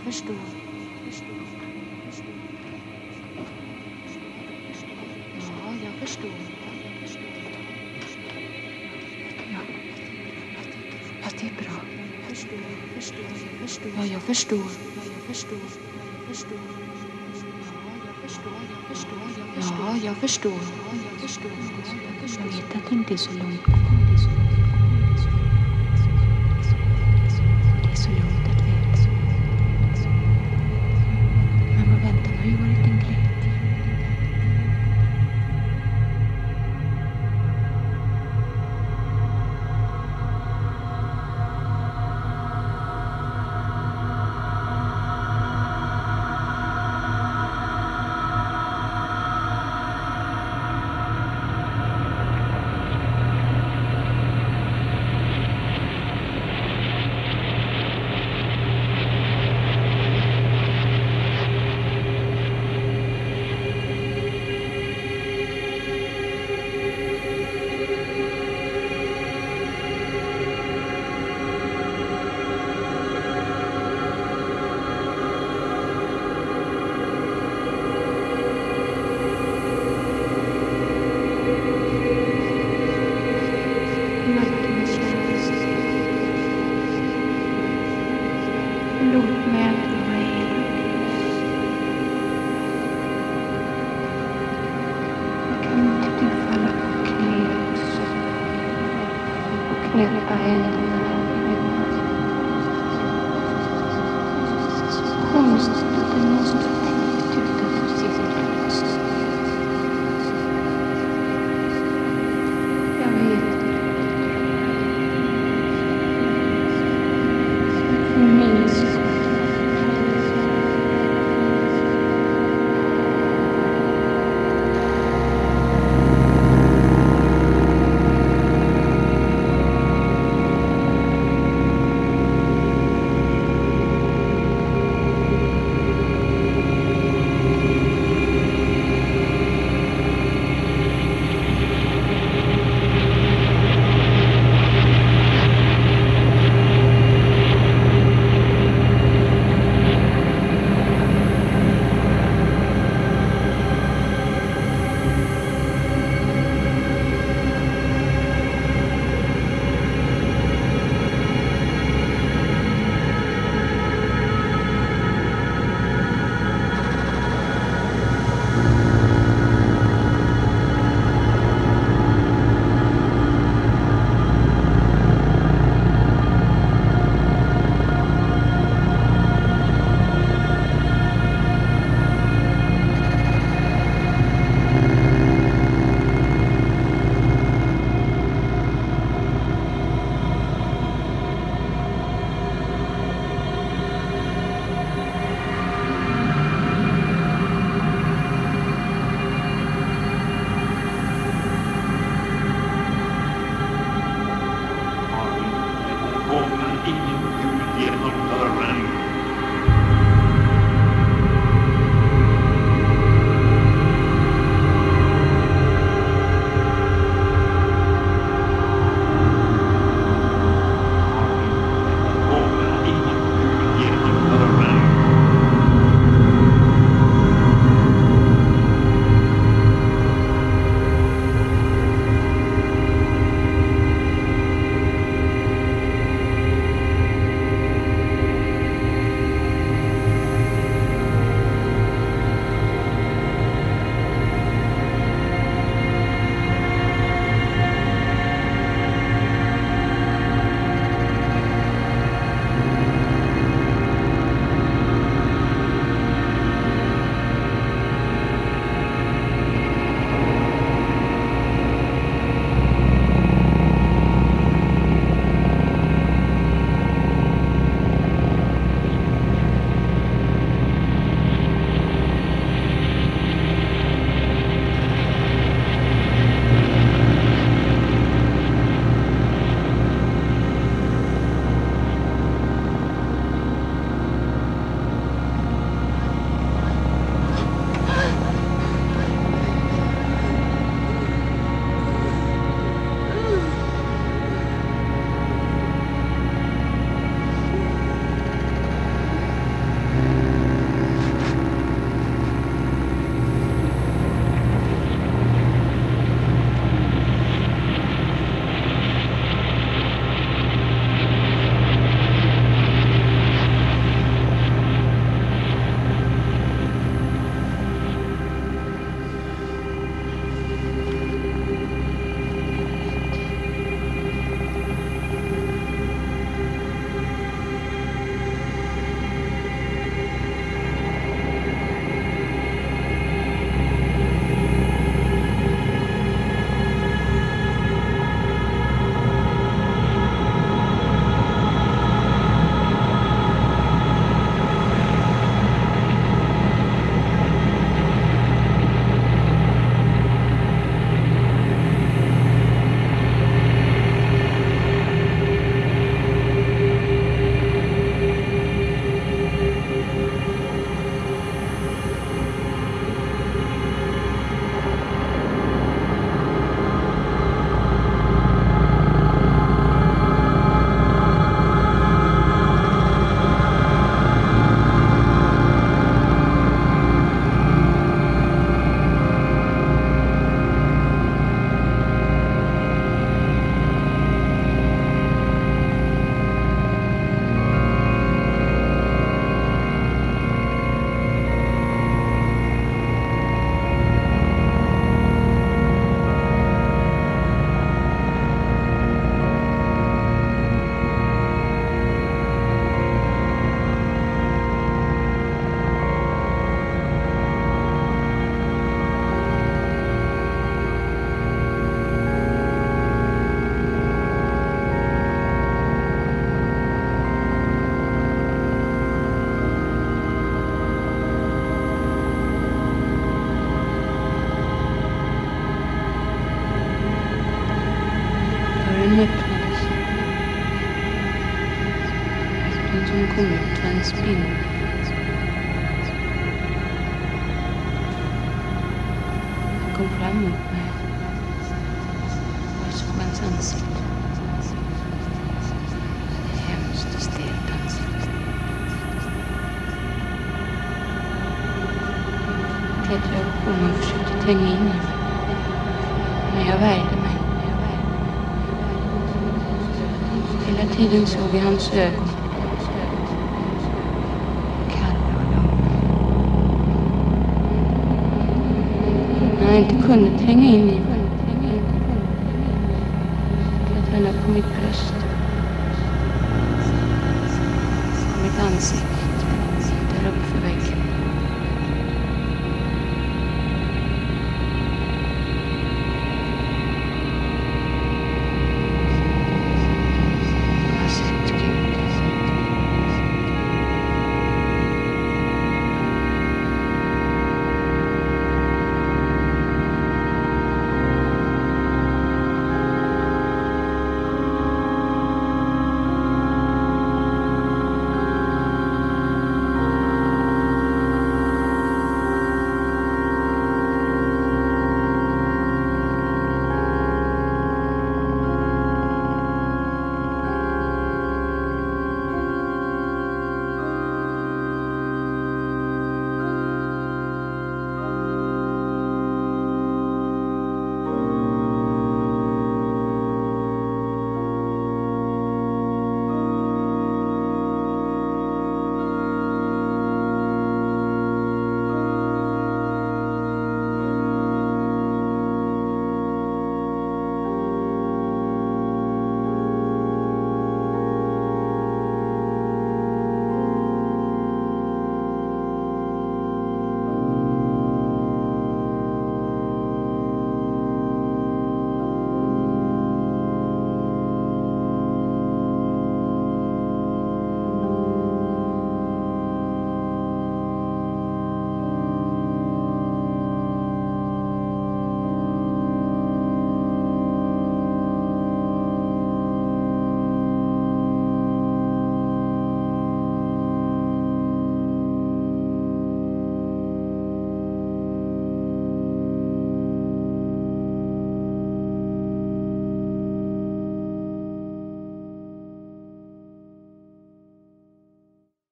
förstår. Ja, jag förstår. Ja, fast det är bra. Ja, jag förstår. Ja, jag förstår. Jag vet att det inte är så långt. Det är så långt att veta. Men vad väntar har ju varit en glädje. Låt mig att vara hel. Kan inte du falla på knä och knäppa händerna? Konstigt att det måste tänkt utanför cirkeln. Jag vet inte. Min skull. någonting som kom ut för en spindel. Han kom fram mot mig. Jag såg hans ansikte. Hemskt och stelt ansikte. Klättrade upp på mig och försökte tränga in i mig. Men jag värjde mig. Hela tiden såg jag hans ögon. Kalla och långa. När jag inte kunde tränga in i mig klättrade han upp på mitt bröst. På mitt ansikte.